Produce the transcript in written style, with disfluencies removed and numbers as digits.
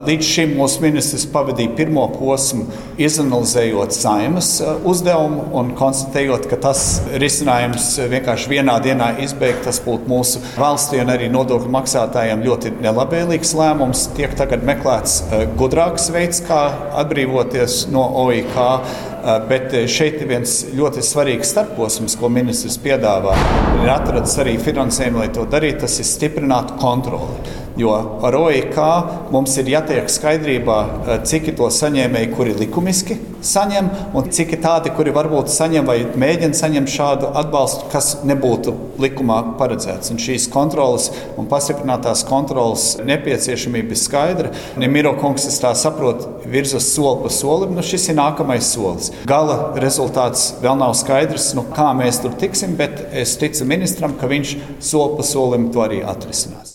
Līdz šim mūsu ministrs pavadīja pirmo posmu, izanalizējot Saeimas uzdevumu un konstatējot, ka tas risinājums vienkārši vienā dienā izbeigt, tas būtu mūsu valstī un arī nodokļu maksātājiem ļoti nelabvēlīgs lēmums. Tiek tagad meklēts gudrāks veids, kā atbrīvoties no OIK, bet šeit ir viens ļoti svarīgs starposms, ko ministrs piedāvā. Ir atrads arī finansējumu, lai to darītu, tas ir stiprināt kontroli. Jo ar OIK mums ir jātiek skaidrībā, cik ir to saņēmēji, kuri likumiski saņem, un cik ir tādi, kuri varbūt saņem vai mēģina saņemt šādu atbalstu, kas nebūtu likumā paredzēts. Un šīs kontrolas un pastiprinātās kontrolas nepieciešamība ir skaidra. Nemiro kungs, es tā saprotu, virzas soli pa solim, šis ir nākamais solis. Gala rezultāts vēl nav skaidrs, kā mēs tur tiksim, bet es ticu ministram, ka viņš soli pa solim to arī atrisinās.